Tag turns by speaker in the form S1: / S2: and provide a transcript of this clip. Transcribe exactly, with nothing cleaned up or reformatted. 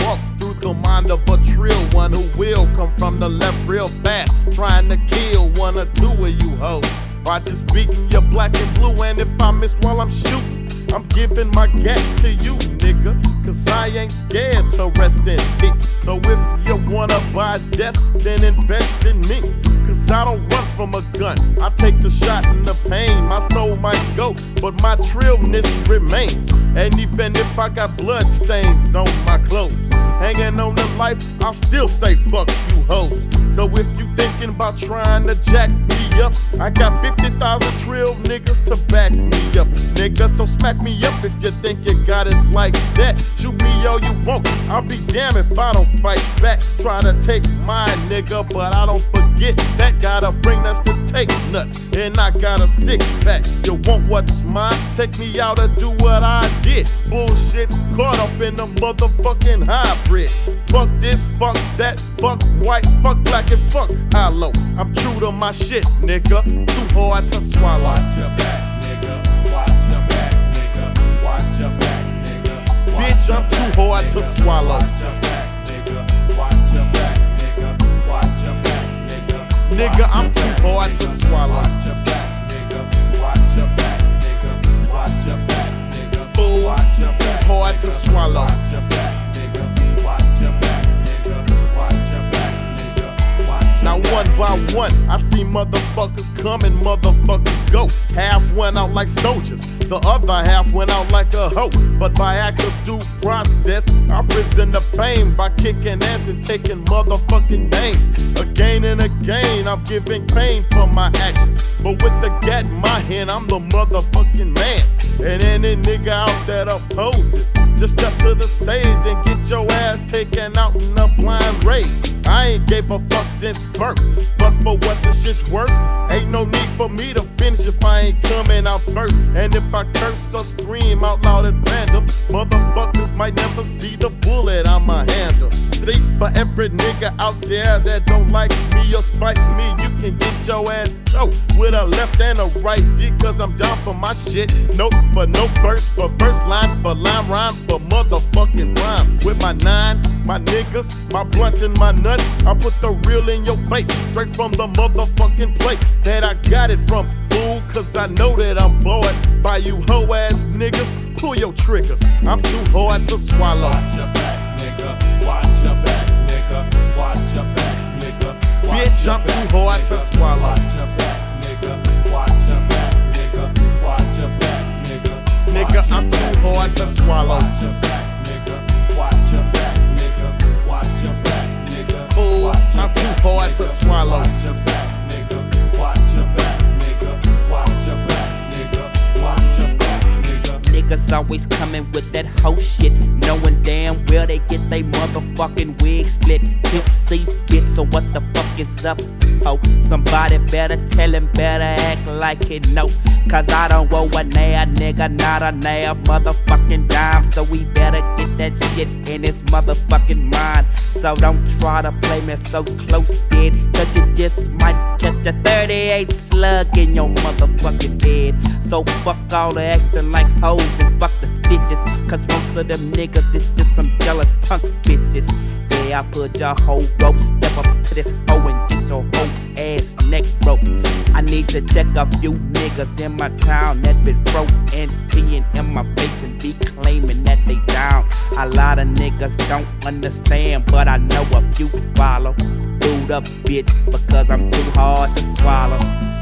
S1: walk through the mind of a trill one who will come from the left real fast, trying to kill one or two of you hoes. By just beating your black and blue, and if I miss while I'm shooting, I'm giving my gat to you, nigga, cause I ain't scared to rest in peace. So if you wanna buy death, then invest in me, cause I don't run from a gun. I take the shot and the pain. My soul might go, but my trillness remains. And even if I got blood stains on my clothes, hanging on the life, I'll still say fuck you hoes. So if you thinking about trying to jack me up, I got fifty thousand trill niggas to back me up, nigga. So smack me up if you think you got it like that. Shoot me all you want, I'll be damned if I don't fight back. Try to take mine, nigga, but I don't forget that gotta bring us to take nuts, and I got a six pack. You want what's mine? Take me out and do what I did. Bullshit's caught up in the motherfucking hybrid. Fuck this, fuck that, fuck white, fuck black, and fuck hollow. I'm true to my shit, nigga. Too hard to swallow.
S2: Watch your back, nigga. Watch your back, nigga. Watch your back, nigga.
S1: Bitch, I'm too hard to swallow.
S2: Watch your back, nigga. Watch your back, nigga. Watch your back, nigga.
S1: Nigga, I'm too hard to swallow.
S2: Watch your back, nigga. Watch your back, nigga. Watch your back, nigga.
S1: Fool,
S2: Watch your back,
S1: too hard to swallow.
S2: Watch your back, nigga. Watch your back, nigga. Watch your back, nigga. Watch your
S1: Now one by one, I see motherfuckers come and motherfuckers go. Half went out like soldiers, the other half went out like a hoe. But by act of due process, I've risen to fame by kicking ass and taking motherfucking names. Again and again, I'm giving pain for my actions. But with the gat in my hand, I'm the motherfucking man. And any nigga out that opposes, just step to the stage and get your ass taken out in a blind rage. I ain't gave a fuck since birth, but for what the shit's worth, ain't no need for me to finish if I ain't coming out first. And if I curse or scream out loud at random, motherfuckers might never see the bullet I'ma handle. See, for every nigga out there that don't like me or spite me, you can get your ass choked with a left and a right D, cause I'm down for my shit. Note for no verse, for verse, line for line, rhyme for motherfucking rhyme. With my nine, my niggas, my blunts and my nuts, I put the real in your face, straight from the motherfucking place that I got it from, fool, cause I know that I'm bored by you hoe ass niggas. Pull your triggers, I'm too hard to swallow.
S2: Watch your back, nigga. Watch your back, nigga. Watch your back, nigga. Watch
S1: Bitch,
S2: your
S1: I'm
S2: back,
S1: too hard to
S2: nigga.
S1: swallow.
S2: Watch your back, nigga. Watch your back, nigga. Watch your back, nigga.
S1: Nigga,
S2: Watch
S1: I'm
S2: your
S1: too
S2: back,
S1: hard to
S2: nigga.
S1: swallow.
S2: Watch your back, nigga. Watch your back, nigga. Watch your back, nigga.
S1: Fool,
S2: Watch your
S1: I'm too
S2: back,
S1: hard to
S2: nigga.
S1: swallow.
S2: Watch your back, nigga. Watch your back, nigga. Watch your back, nigga. Watch your back, nigga.
S3: Niggas always coming with that hoe shit, knowing damn well they get they motherfucking wig split. Can't see bitch, so what the fuck is up, ho? Somebody better tell him, better act like he know, cause I don't owe a nair, nigga, not a nair motherfucking dime. So we better get that shit in his motherfucking mind. So don't try to play me so close, kid, cause you just might catch a thirty-eight slug in your motherfucking head. So fuck all the acting like hoes and fuck the stitches, cause most of them niggas is just some jealous punk bitches. Yeah, I put your whole rope, step up to this hoe and get your whole ass neck broke. I need to check a few niggas in my town that been broke and peeing in my face and be claiming that they down. A lot of niggas don't understand, but I know a few follow. Dude up, bitch, because I'm too hard to swallow.